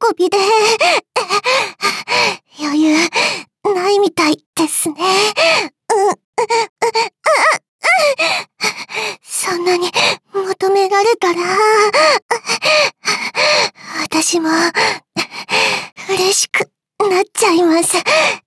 びで、余裕ないみたいですね。そんなに求められたら、私も嬉しくなっちゃいます。